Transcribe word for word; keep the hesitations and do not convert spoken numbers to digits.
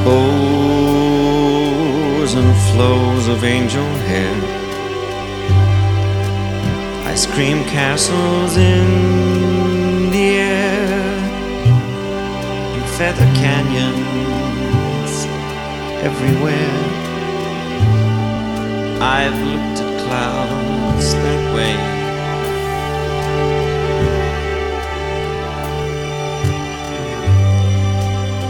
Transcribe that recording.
bows and flows of angel hair, ice cream castles in the air, and feather canyons everywhere. I've looked at clouds